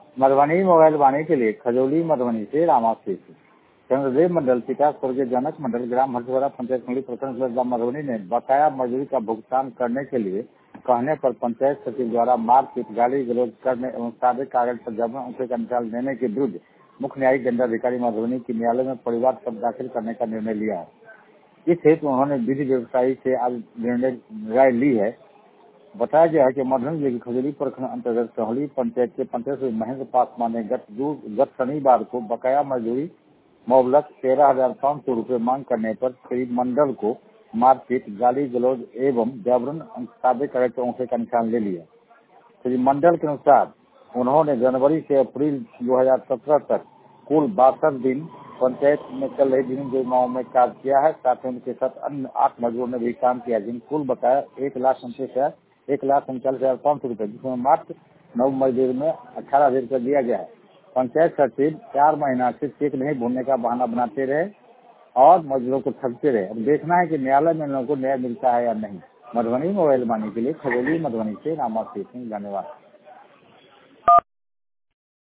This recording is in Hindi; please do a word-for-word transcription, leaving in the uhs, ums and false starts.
मधुबनी मोबाइल वाणी के लिए खजौली मधुबनी से रामाशीष चंद्रदेव मंडल पिता स्वर्गीय जनक मंडल ग्राम हरसोरा पंचायत समिति प्रखंड जिला मधुबनी ने बकाया मजदूरी का भुगतान करने के लिए कहने पर पंचायत सचिव द्वारा मारपीट गाली गलौज करने एवं सादे कागज पर जबरन उसे का निकाल देने के विरुद्ध मुख्य न्यायिक दंडाधिकारी मधुबनी की न्यायालय में परिवार सब दाखिल करने का निर्णय लिया है। इस हेतु उन्होंने विधि व्यवसायी से आज निर्णय राय ली है। बताया गया है कि मधुबनी जिले की खजूरी प्रखंड अंतर्गत सहौली पंचायत के पंचायत सचिव महेंद्र पासवान ने गत गत शनिवार को बकाया मजदूरी मोबलक तेरह हजार पाँच सौ रूपये मांग करने पर श्री मंडल को मारपीट गाली गलौज एवं जबरन सादे कागज पर उंगली का निशान ले लिया। श्री मंडल के अनुसार उन्होंने जनवरी से अप्रैल दो हजार सत्रह तक कुल बासठ दिन पंचायत में चल रही जिन योजनाओं में कार्य किया है, साथ ही उनके साथ अन्य आठ मजदूरों ने भी काम किया, जिन कुल बकाया एक लाख उनतीस हजार एक लाख उनचालीस हजार पाँच सौ रूपये, जिसमें मात्र नौ मजदूर में अठारह हजार रूपये दिया गया है। पंचायत सचिव चार महीना से चेक नहीं भरने का बहाना बनाते रहे और मजदूरों को ठगते रहे। अब देखना है कि न्यायालय में लोगों को न्याय मिलता है या नहीं। मधुबनी मोबाइल वाणी के लिए खजौली मधुबनी से रामाशीष सिंह, धन्यवाद।